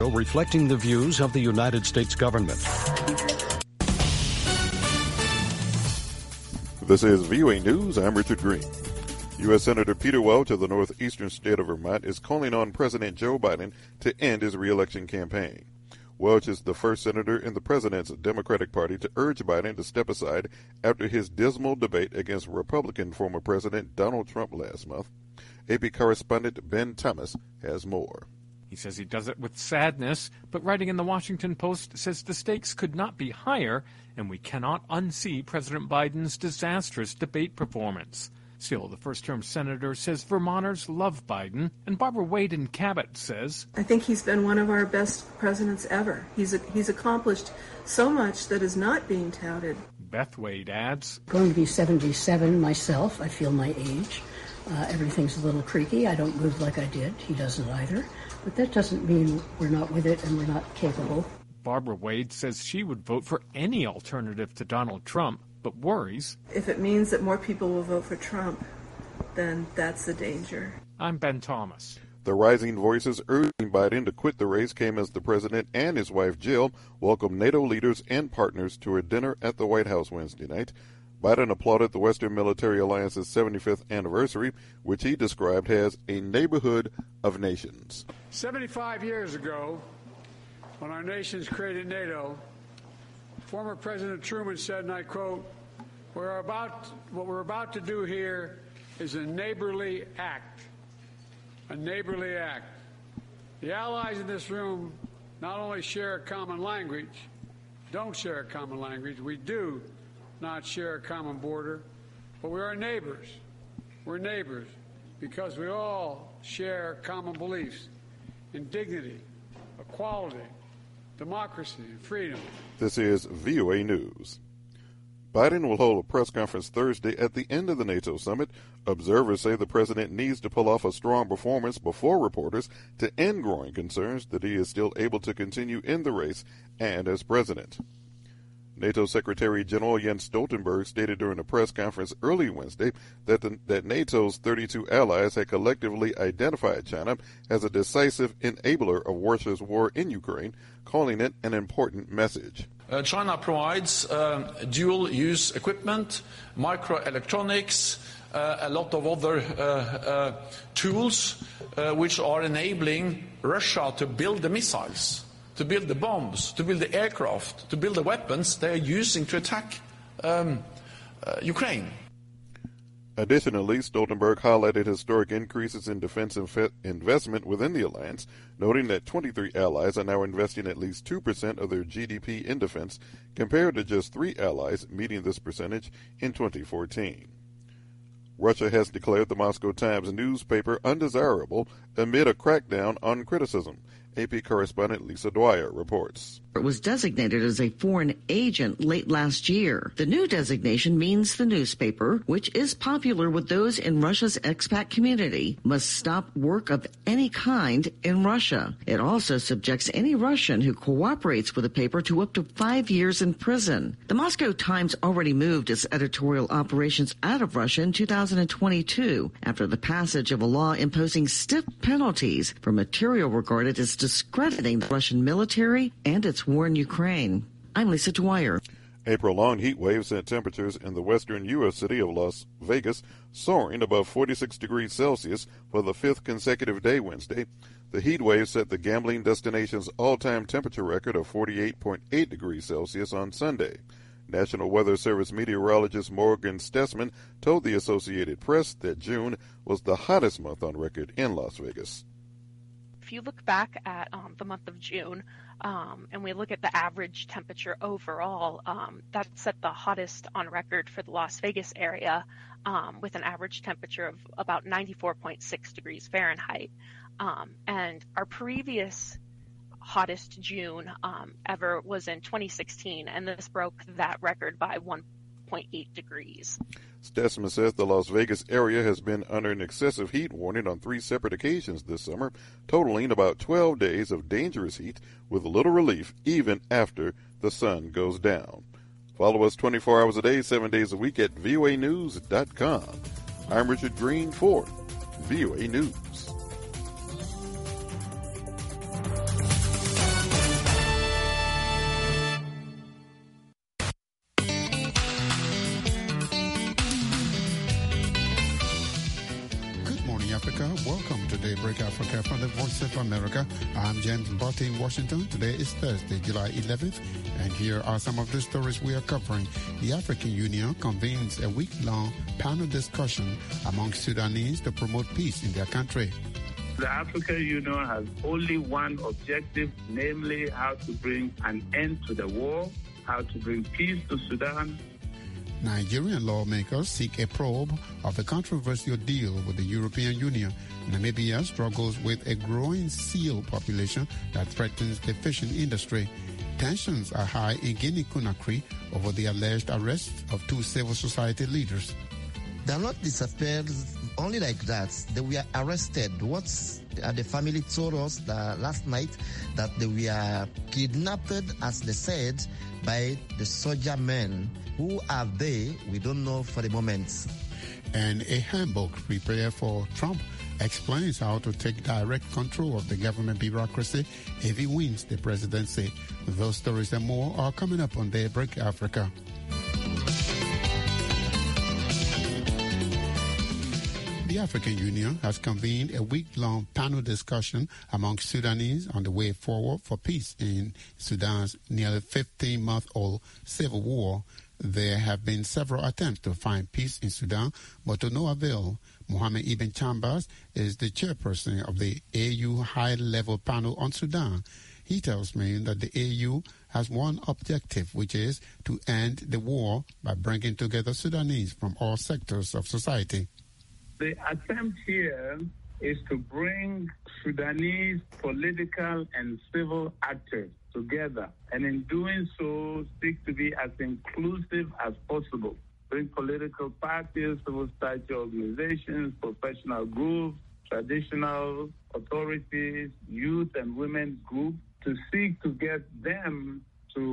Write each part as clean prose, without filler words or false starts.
reflecting the views of the United States government. This is VOA News. I'm Richard Green. U.S. Senator Peter Welch of the northeastern state of Vermont is calling on President Joe Biden to end his reelection campaign. Welch is the first senator in the president's Democratic Party to urge Biden to step aside after his dismal debate against Republican former President Donald Trump last month. AP correspondent Ben Thomas has more. He says he does it with sadness, but writing in the Washington Post says the stakes could not be higher, and we cannot unsee President Biden's disastrous debate performance. Still, the first-term senator says Vermonters love Biden, and Barbara Wade in Cabot says, I think he's been one of our best presidents ever. He's accomplished so much that is not being touted. Beth Wade adds, Going to be 77 myself. I feel my age. Everything's a little creaky. I don't move like I did. He doesn't either. But that doesn't mean we're not with it and we're not capable. Barbara Wade says she would vote for any alternative to Donald Trump, but worries. If it means that more people will vote for Trump, then that's the danger. I'm Ben Thomas. The rising voices urging Biden to quit the race came as the president and his wife Jill welcomed NATO leaders and partners to a dinner at the White House Wednesday night. Biden applauded the Western Military Alliance's 75th anniversary, which he described as a neighborhood of nations. 75 years ago, when our nations created NATO, former President Truman said, and I quote, what we're about to do here is a neighborly act. A neighborly act. The allies in this room not only share a common language, don't share a common language, we do not share a common border, but we are neighbors. We're neighbors because we all share common beliefs in dignity, equality, democracy, and freedom. This is VOA News. Biden will hold a press conference Thursday at the end of the NATO summit. Observers say the president needs to pull off a strong performance before reporters to end growing concerns that he is still able to continue in the race and as president. NATO Secretary General Jens Stoltenberg stated during a press conference early Wednesday that NATO's 32 allies had collectively identified China as a decisive enabler of Russia's war in Ukraine, calling it an important message. China provides dual-use equipment, microelectronics, a lot of other tools which are enabling Russia to build the missiles, to build the bombs, to build the aircraft, to build the weapons they are using to attack Ukraine. Additionally, Stoltenberg highlighted historic increases in defense investment within the alliance, noting that 23 allies are now investing at least 2% of their GDP in defense, compared to just 3 allies meeting this percentage in 2014. Russia has declared the Moscow Times newspaper undesirable amid a crackdown on criticism. AP correspondent Lisa Dwyer reports. It was designated as a foreign agent late last year. The new designation means the newspaper, which is popular with those in Russia's expat community, must stop work of any kind in Russia. It also subjects any Russian who cooperates with the paper to up to 5 years in prison. The Moscow Times already moved its editorial operations out of Russia in 2022 after the passage of a law imposing stiff penalties for material regarded as discrediting the Russian military and its war in Ukraine. I'm Lisa Dwyer. April-long heat waves sent temperatures in the western U.S. city of Las Vegas soaring above 46 degrees Celsius for the 5th consecutive day Wednesday. The heat wave set the gambling destination's all-time temperature record of 48.8 degrees Celsius on Sunday. National Weather Service meteorologist Morgan Stessman told the Associated Press that June was the hottest month on record in Las Vegas. If you look back at the month of June and we look at the average temperature overall, that set the hottest on record for the Las Vegas area with an average temperature of about 94.6 degrees Fahrenheit. And our previous hottest June ever was in 2016, and this broke that record by 1.8 degrees. Stessman says the Las Vegas area has been under an excessive heat warning on 3 separate occasions this summer, totaling about 12 days of dangerous heat with little relief even after the sun goes down. Follow us 24 hours a day, 7 days a week at voanews.com. I'm Richard Green for VOA News. Welcome to Daybreak Africa from the Voice of America. I'm James Botte in Washington. Today is Thursday, July 11th, and here are some of the stories we are covering. The African Union convenes a week-long panel discussion among Sudanese to promote peace in their country. The African Union has only one objective, namely how to bring an end to the war, how to bring peace to Sudan. Nigerian lawmakers seek a probe of a controversial deal with the European Union. Namibia struggles with a growing seal population that threatens the fishing industry. Tensions are high in Guinea-Conakry over the alleged arrest of two civil society leaders. They are not disappeared only like that. They were arrested. The family told us that last night that they were kidnapped, as they said, by the soldier men. Who are they? We don't know for the moment. And a handbook prepared for Trump explains how to take direct control of the government bureaucracy if he wins the presidency. Those stories and more are coming up on Daybreak Africa. The African Union has convened a week-long panel discussion among Sudanese on the way forward for peace in Sudan's nearly 15-month-old civil war. There have been several attempts to find peace in Sudan, but to no avail. Mohamed Ibn Chambers is the chairperson of the AU high-level panel on Sudan. He tells me that the AU has one objective, which is to end the war by bringing together Sudanese from all sectors of society. The attempt here is to bring Sudanese political and civil actors together, and in doing so, seek to be as inclusive as possible. Bring political parties, civil society organizations, professional groups, traditional authorities, youth and women's groups, to seek to get them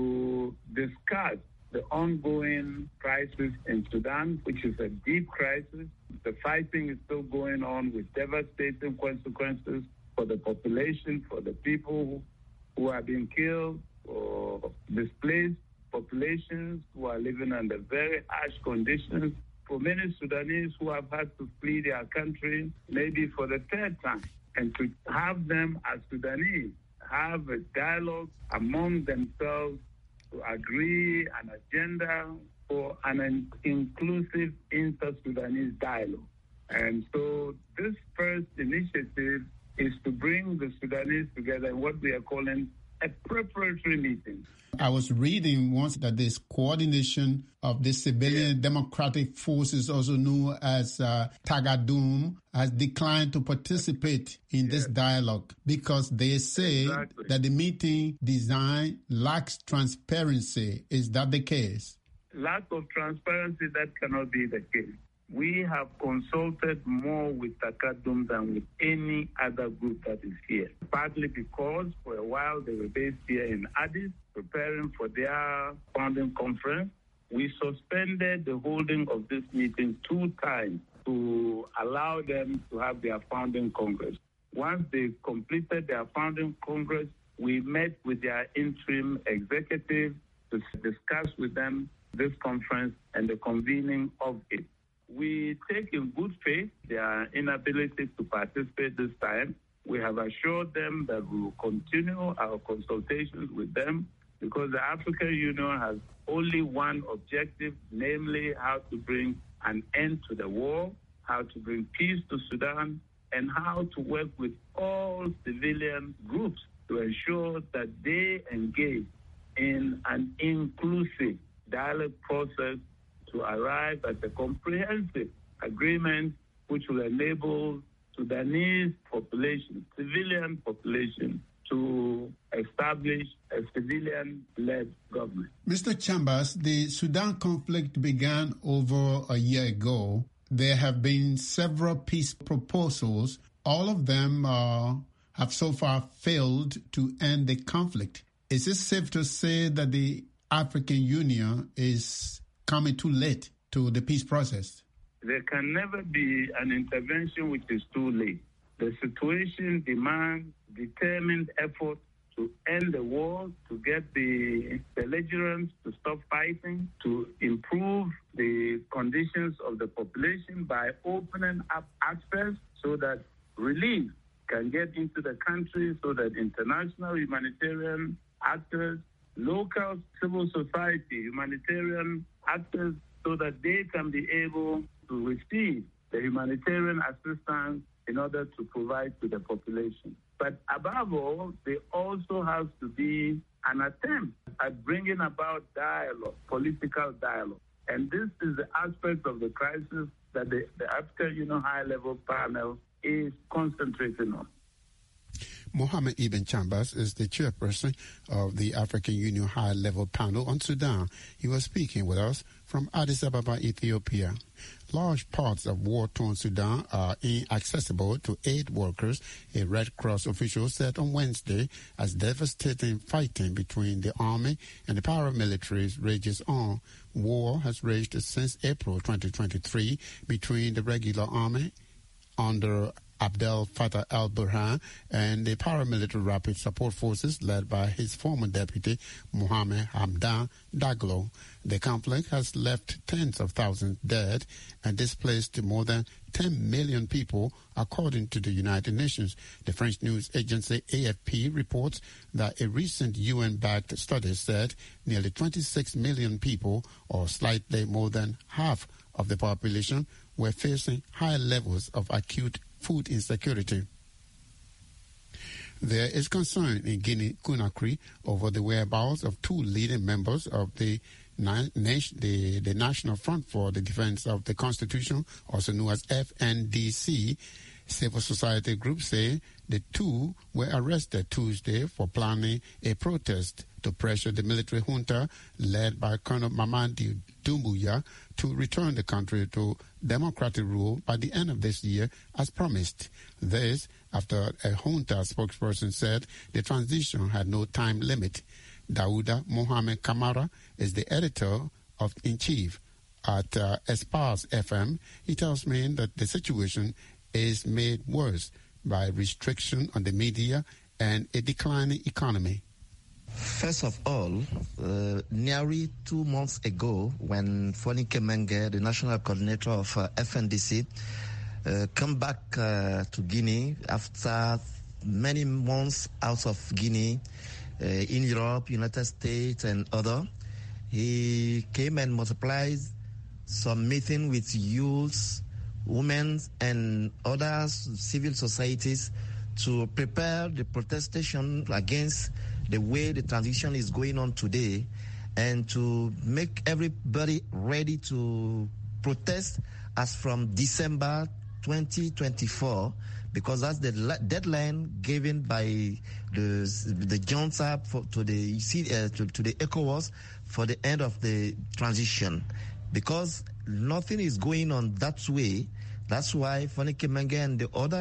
to discuss the ongoing crisis in Sudan, which is a deep crisis. The fighting is still going on with devastating consequences for the population, for the people who are being killed, or displaced populations who are living under very harsh conditions, for many Sudanese who have had to flee their country, maybe for the third time, and to have them as Sudanese have a dialogue among themselves to agree an agenda for an inclusive inter-Sudanese dialogue. And so this first initiative is to bring the Sudanese together in what we are calling a preparatory meeting. I was reading once that this coordination of the civilian democratic forces, also known as Tagadoum, has declined to participate in this dialogue because they say that the meeting design lacks transparency. Is that the case? Lack of transparency, that cannot be the case. We have consulted more with Tagadoum than with any other group that is here, partly because for a while they were based here in Addis, preparing for their founding conference. We suspended the holding of this meeting 2 times to allow them to have their founding congress. Once they completed their founding congress, we met with their interim executive to discuss with them this conference and the convening of it. We take in good faith their inability to participate this time. We have assured them that we will continue our consultations with them because the African Union has only one objective, namely how to bring an end to the war, how to bring peace to Sudan, and how to work with all civilian groups to ensure that they engage in an inclusive dialogue process to arrive at a comprehensive agreement which will enable Sudanese population, civilian population, to establish a civilian-led government. Mr. Chambers, the Sudan conflict began over a year ago. There have been several peace proposals. All of them have so far failed to end the conflict. Is it safe to say that the African Union is coming too late to the peace process? There can never be an intervention which is too late. The situation demands determined effort to end the war, to get the belligerents to stop fighting, to improve the conditions of the population by opening up access so that relief can get into the country so that international humanitarian actors, local civil society humanitarian actors, so that they can be able to receive the humanitarian assistance in order to provide to the population. But above all, there also has to be an attempt at bringing about dialogue, political dialogue. And this is the aspect of the crisis that the African Union High-Level Panel is concentrating on. Mohammed Ibn Chambers is the chairperson of the African Union High-Level Panel on Sudan. He was speaking with us from Addis Ababa, Ethiopia. Large parts of war-torn Sudan are inaccessible to aid workers, a Red Cross official said on Wednesday, as devastating fighting between the army and the paramilitaries rages on. War has raged since April 2023 between the regular army under Abdel Fattah al-Burhan and the paramilitary rapid support forces led by his former deputy Mohamed Hamdan Daglo. The conflict has left tens of thousands dead and displaced more than 10 million people, according to the United Nations. The French news agency AFP reports that a recent UN-backed study said nearly 26 million people, or slightly more than half of the population, were facing high levels of acute food insecurity. There is concern in Guinea-Conakry over the whereabouts of two leading members of the National Front for the Defense of the Constitution, also known as FNDC. Civil society groups say the two were arrested Tuesday for planning a protest to pressure the military junta led by Colonel Mamadi Doumbouya to return the country to democratic rule by the end of this year as promised. This after a junta spokesperson said the transition had no time limit. Daouda Mohamed Kamara is the editor-in-chief at Espace FM. He tells me that the situation is made worse by restriction on the media and a declining economy. First of all, nearly 2 months ago, when Fonike Menge, the national coordinator of FNDC, came back to Guinea after many months out of Guinea, in Europe, United States, and other, he came and multiplied some meeting with youths, women, and other civil societies to prepare the protestation against the way the transition is going on today, and to make everybody ready to protest as from December 2024, because that's the deadline given by the junta to the ECOWAS for the end of the transition. Because nothing is going on that way, that's why Fonike Menge and the other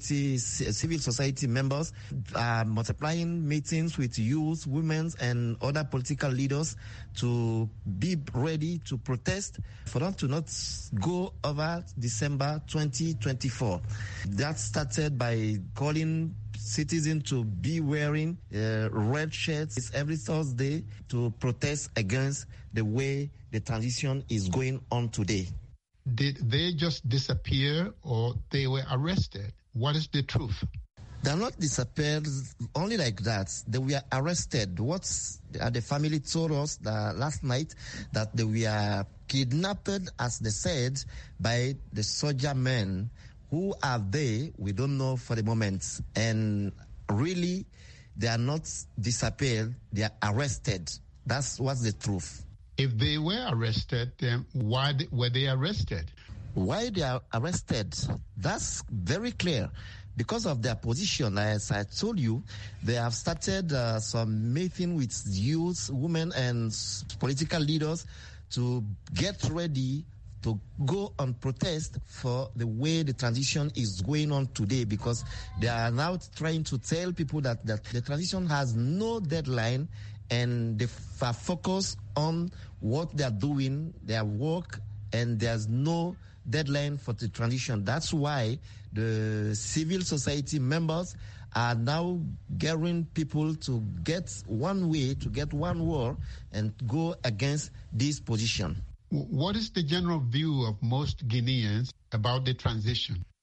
civil society members are multiplying meetings with youth, women, and other political leaders to be ready to protest for them to not go over December 2024. That started by calling citizens to be wearing red shirts every Thursday to protest against the way the transition is going on today. Did they just disappear or they were arrested? What is the truth? They're not disappeared only like that. They were arrested. What the family told us last night, that they were kidnapped, as they said, by the soldier men. Who are they? We don't know for the moment. And really, they are not disappeared. They are arrested. That's what's the truth. If they were arrested, then why were they arrested? Why they are arrested? That's very clear. Because of their position, as I told you, they have started some meeting with youth, women, and political leaders to get ready to go on protest for the way the transition is going on today, because they are now trying to tell people that the transition has no deadline, and they are focused on what they are doing, their work, and there's no deadline for the transition. That's why the civil society members are now gathering people to get one way, to get one war, and go against this position. What is the general view of most Guineans about the transition?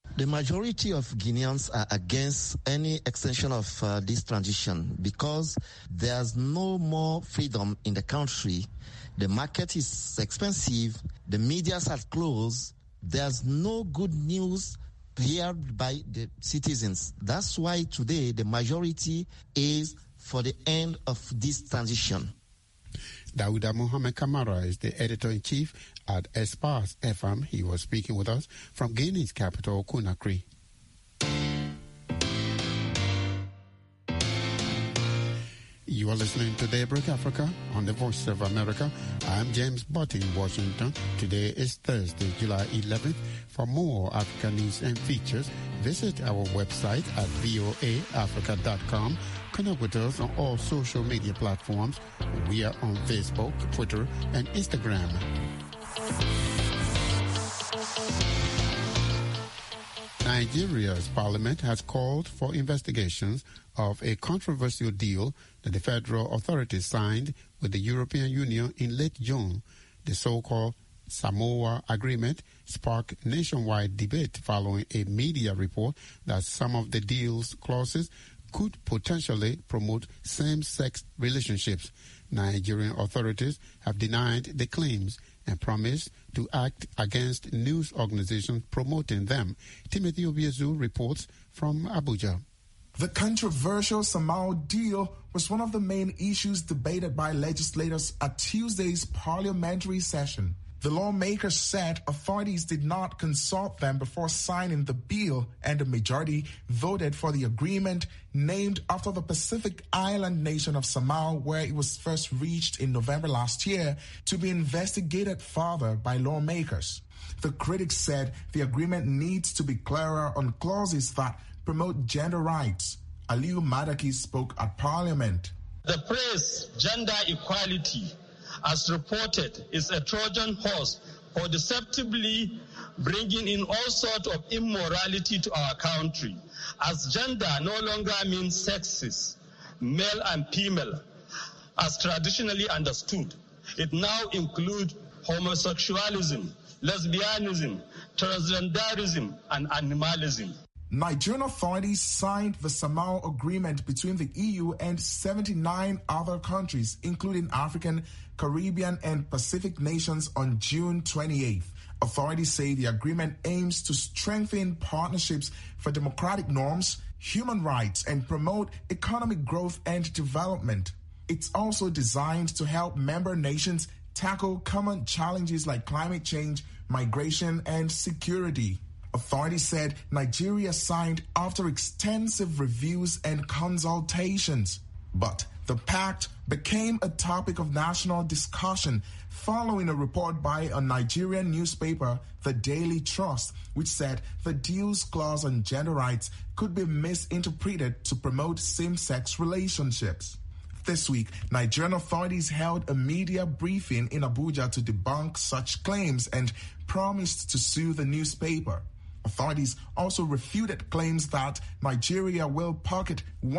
The majority of Guineans are against any extension of this transition because there's no more freedom in the country. The market is expensive. The medias are closed. There's no good news heard by the citizens. That's why today the majority is for the end of this transition. Dauda Mohamed Kamara is the editor-in-chief at Espas FM. He was speaking with us from Guinea's capital, Conakry. You are listening to Daybreak Africa on the Voice of America. I'm James Butt in Washington. Today is Thursday, July 11th. For more Africa news and features, visit our website at voaafrica.com. Connect with us on all social media platforms. We are on Facebook, Twitter, and Instagram. Nigeria's parliament has called for investigations of a controversial deal that the federal authorities signed with the European Union in late June. The so-called Samoa Agreement sparked nationwide debate following a media report that some of the deal's clauses could potentially promote same-sex relationships. Nigerian authorities have denied the claims and promised to act against news organizations promoting them. Timothy Obiezu reports from Abuja. The controversial Samoa deal was one of the main issues debated by legislators at Tuesday's parliamentary session. The lawmakers said authorities did not consult them before signing the bill, and the majority voted for the agreement named after the Pacific island nation of Samoa, where it was first reached in November last year, to be investigated further by lawmakers. The critics said the agreement needs to be clearer on clauses that promote gender rights. Aliu Madaki spoke at Parliament. The phrase gender equality, as reported, is a Trojan horse for deceptively bringing in all sorts of immorality to our country, as gender no longer means sexes, male and female, as traditionally understood. It now includes homosexualism, lesbianism, transgenderism, and animalism. Nigerian authorities signed the Samoa Agreement between the EU and 79 other countries, including African, Caribbean, and Pacific nations on June 28th. Authorities say the agreement aims to strengthen partnerships for democratic norms, human rights, and promote economic growth and development. It's also designed to help member nations tackle common challenges like climate change, migration, and security. Authorities said Nigeria signed after extensive reviews and consultations. But the pact became a topic of national discussion following a report by a Nigerian newspaper, The Daily Trust, which said the deal's clause on gender rights could be misinterpreted to promote same-sex relationships. This week, Nigerian authorities held a media briefing in Abuja to debunk such claims and promised to sue the newspaper. Authorities also refuted claims that Nigeria will pocket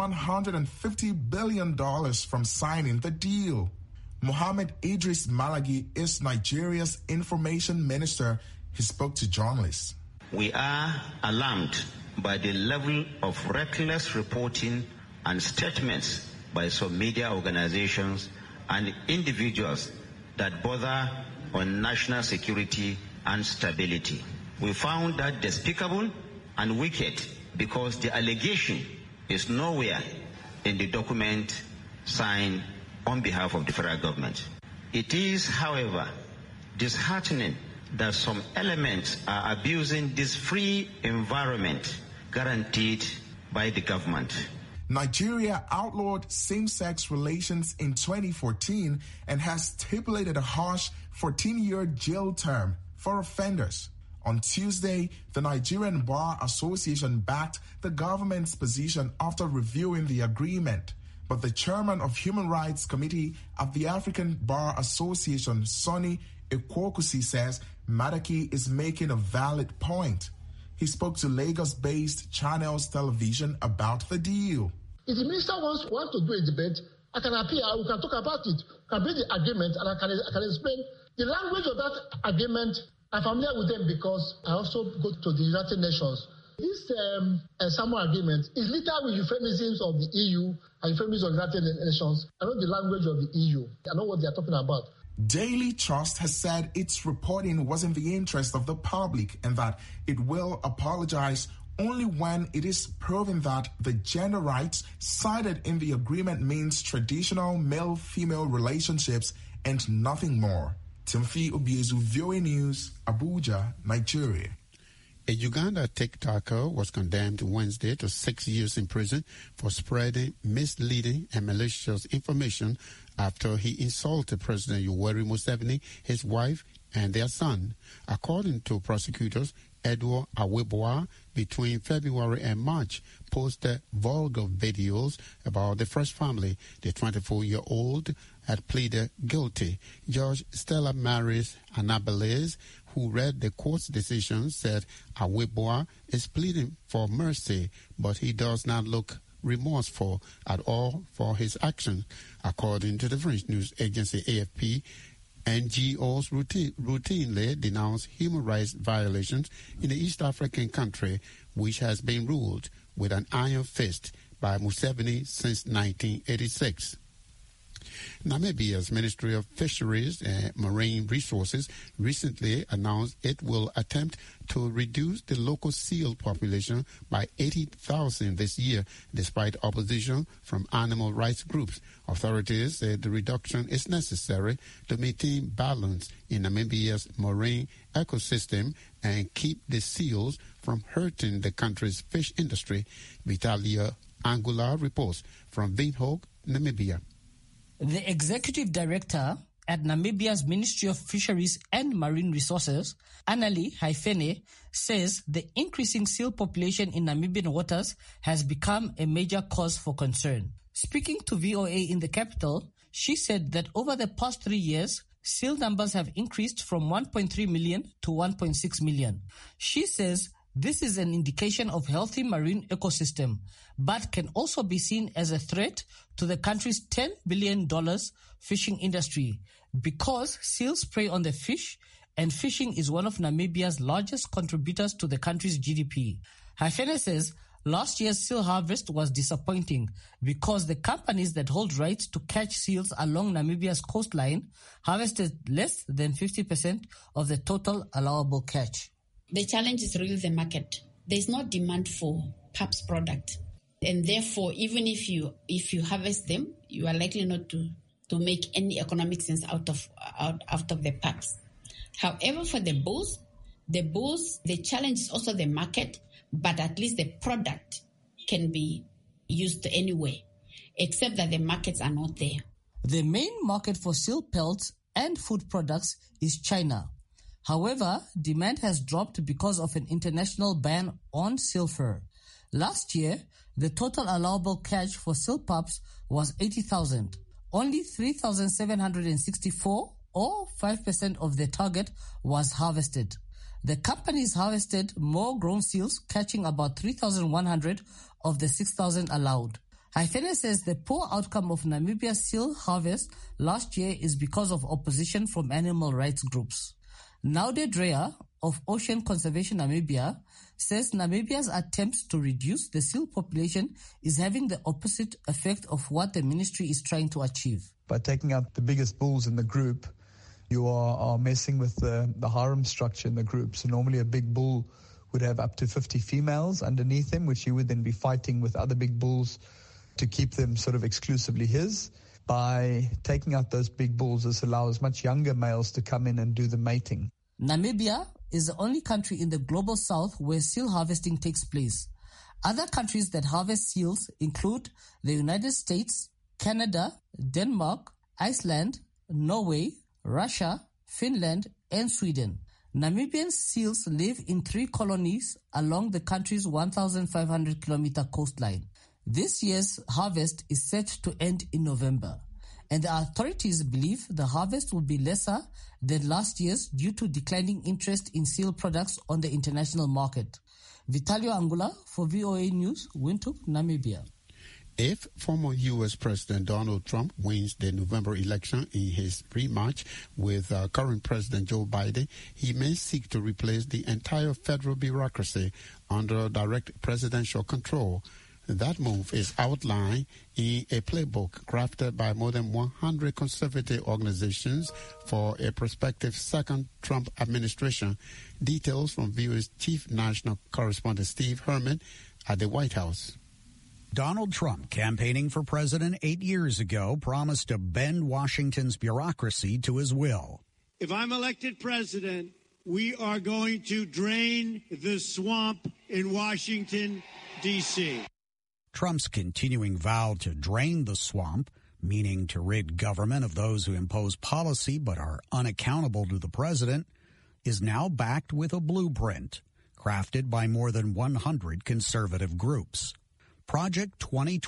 $150 billion from signing the deal. Mohammed Idris Malagi is Nigeria's information minister. He spoke to journalists. We are alarmed by the level of reckless reporting and statements by some media organizations and individuals that border on national security and stability. We found that despicable and wicked because the allegation is nowhere in the document signed on behalf of the federal government. It is, however, disheartening that some elements are abusing this free environment guaranteed by the government. Nigeria outlawed same-sex relations in 2014 and has stipulated a harsh 14-year jail term for offenders. On Tuesday, the Nigerian Bar Association backed the government's position after reviewing the agreement. But the chairman of Human Rights Committee at the African Bar Association, Sonny Ekwokusi, says Madaki is making a valid point. He spoke to Lagos-based Channels Television about the deal. If the minister wants to do a debate, I can appear, we can talk about it, can bring the agreement, and I can explain the language of that agreement. I'm familiar with them because I also go to the United Nations This Samoa agreement is littered with euphemisms of the EU and euphemisms of the United Nations. I know the language of the EU. I know what they are talking about. Daily Trust has said its reporting was in the interest of the public and that it will apologize only when it is proven that the gender rights cited in the agreement means traditional male-female relationships and nothing more. Timothy Obiezu, VOA News, Abuja, Nigeria. A Uganda TikToker was condemned Wednesday to 6 years in prison for spreading misleading and malicious information after he insulted President Yoweri Museveni, his wife, and their son. According to prosecutors, Edward Aweboa, between February and March, posted vulgar videos about the Fresh family. The 24-year-old had pleaded guilty. Judge Stella Maris Anabelez, who read the court's decision, said Aweboa is pleading for mercy, but he does not look remorseful at all for his action. According to the French news agency AFP, NGOs routinely denounce human rights violations in the East African country, which has been ruled with an iron fist by Museveni since 1986. Namibia's Ministry of Fisheries and Marine Resources recently announced it will attempt to reduce the local seal population by 80,000 this year, despite opposition from animal rights groups. Authorities said the reduction is necessary to maintain balance in Namibia's marine ecosystem and keep the seals from hurting the country's fish industry. Vitalia Angula reports from Windhoek, Namibia. The executive director at Namibia's Ministry of Fisheries and Marine Resources, Annalie Haifene, says the increasing seal population in Namibian waters has become a major cause for concern. Speaking to VOA in the capital, she said that over the past 3 years, seal numbers have increased from 1.3 million to 1.6 million. She says this is an indication of healthy marine ecosystem, but can also be seen as a threat to the country's $10 billion fishing industry because seals prey on the fish, and fishing is one of Namibia's largest contributors to the country's GDP. Haifene says last year's seal harvest was disappointing because the companies that hold rights to catch seals along Namibia's coastline harvested less than 50% of the total allowable catch. The challenge is really the market. There's no demand for PAP's product. And therefore, even if you harvest them, you are likely not to make any economic sense out of the PAPs. However, for the bulls, the challenge is also the market, but at least the product can be used anyway, except that the markets are not there. The main market for seal pelts and food products is China. However, demand has dropped because of an international ban on seal fur. Last year, the total allowable catch for seal pups was 80,000. Only 3,764, or 5% of the target, was harvested. The companies harvested more grown seals, catching about 3,100 of the 6,000 allowed. Haifene says the poor outcome of Namibia's seal harvest last year is because of opposition from animal rights groups. Naude Dreyer of Ocean Conservation Namibia says Namibia's attempts to reduce the seal population is having the opposite effect of what the ministry is trying to achieve. By taking out the biggest bulls in the group, you are messing with the harem structure in the group. So normally a big bull would have up to 50 females underneath him, which he would then be fighting with other big bulls to keep them sort of exclusively his. By taking out those big bulls, this allows much younger males to come in and do the mating. Namibia is the only country in the global south where seal harvesting takes place. Other countries that harvest seals include the United States, Canada, Denmark, Iceland, Norway, Russia, Finland, and Sweden. Namibian seals live in 3 colonies along the country's 1,500-kilometer coastline. This year's harvest is set to end in November, and the authorities believe the harvest will be lesser than last year's due to declining interest in seal products on the international market. Vitalio Angula for VOA News, Windhoek, Namibia. If former U.S. President Donald Trump wins the November election in his rematch with current President Joe Biden, he may seek to replace the entire federal bureaucracy under direct presidential control. That move is outlined in a playbook crafted by more than 100 conservative organizations for a prospective second Trump administration. Details from VOA's chief national correspondent Steve Herman at the White House. Donald Trump, campaigning for president 8 years ago, promised to bend Washington's bureaucracy to his will. If I'm elected president, we are going to drain the swamp in Washington, D.C. Trump's continuing vow to drain the swamp, meaning to rid government of those who impose policy but are unaccountable to the president, is now backed with a blueprint crafted by more than 100 conservative groups. Project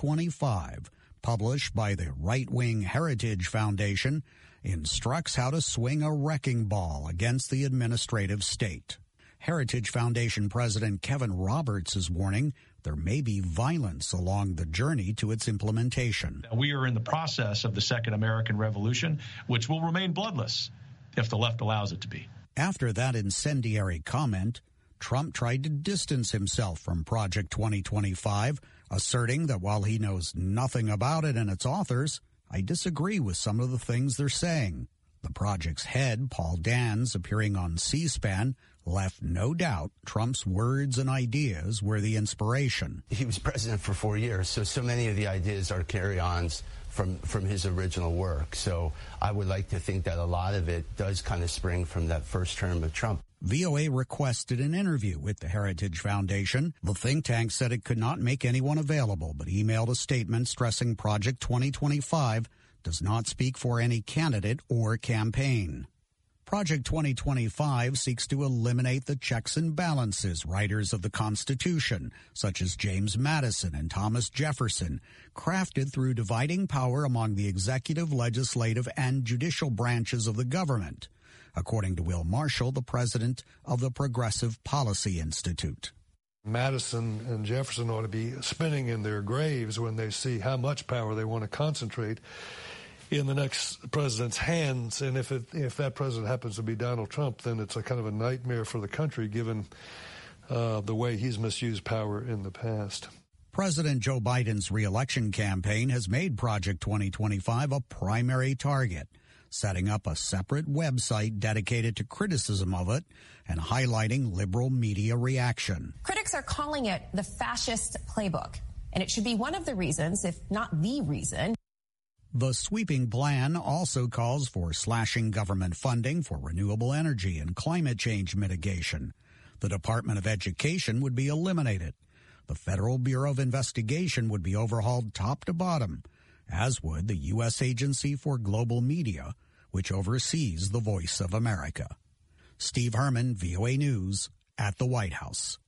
2025, published by the right-wing Heritage Foundation, instructs how to swing a wrecking ball against the administrative state. Heritage Foundation President Kevin Roberts is warning there may be violence along the journey to its implementation. We are in the process of the Second American Revolution, which will remain bloodless if the left allows it to be. After that incendiary comment, Trump tried to distance himself from Project 2025, asserting that while he knows nothing about it and its authors, I disagree with some of the things they're saying. The project's head, Paul Dans, appearing on C-SPAN, left no doubt Trump's words and ideas were the inspiration. He was president for 4 years, so many of the ideas are carry-ons from his original work. So I would like to think that a lot of it does kind of spring from that first term of Trump. VOA requested an interview with the Heritage Foundation. The think tank said it could not make anyone available, but emailed a statement stressing Project 2025 does not speak for any candidate or campaign. Project 2025 seeks to eliminate the checks and balances writers of the Constitution, such as James Madison and Thomas Jefferson, crafted through dividing power among the executive, legislative, and judicial branches of the government, according to Will Marshall, the president of the Progressive Policy Institute. Madison and Jefferson ought to be spinning in their graves when they see how much power they want to concentrate in the next president's hands. And if that president happens to be Donald Trump, then it's a kind of a nightmare for the country, given the way he's misused power in the past. President Joe Biden's reelection campaign has made Project 2025 a primary target, setting up a separate website dedicated to criticism of it and highlighting liberal media reaction. Critics are calling it the fascist playbook, and it should be one of the reasons, if not the reason. The sweeping plan also calls for slashing government funding for renewable energy and climate change mitigation. The Department of Education would be eliminated. The Federal Bureau of Investigation would be overhauled top to bottom, as would the U.S. Agency for Global Media, which oversees the Voice of America. Steve Herman, VOA News, at the White House.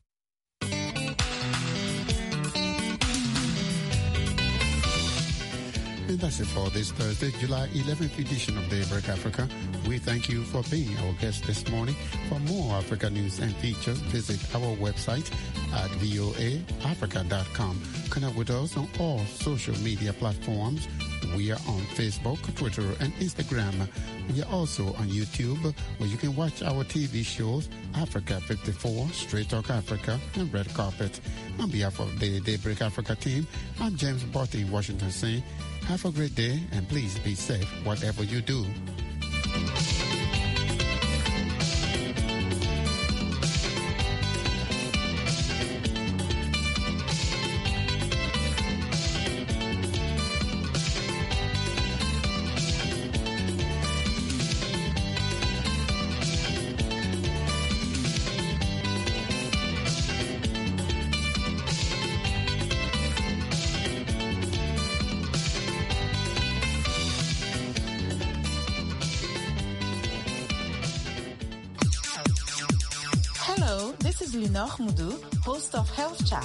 And that's it for this Thursday, July 11th edition of Daybreak Africa. We thank you for being our guest this morning. For more Africa news and features, visit our website at voaafrica.com. Connect with us on all social media platforms. We are on Facebook, Twitter, and Instagram. We are also on YouTube, where you can watch our TV shows, Africa 54, Straight Talk Africa, and Red Carpet. On behalf of the Daybreak Africa team, I'm James Barty in Washington saying, have a great day, and please be safe whatever you do. Host of Health Chat.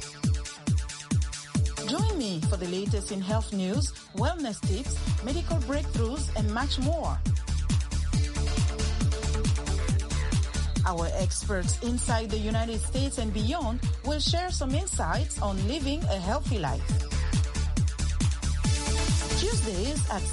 Join me for the latest in health news, wellness tips, medical breakthroughs, and much more. Our experts inside the United States and beyond will share some insights on living a healthy life. Tuesdays at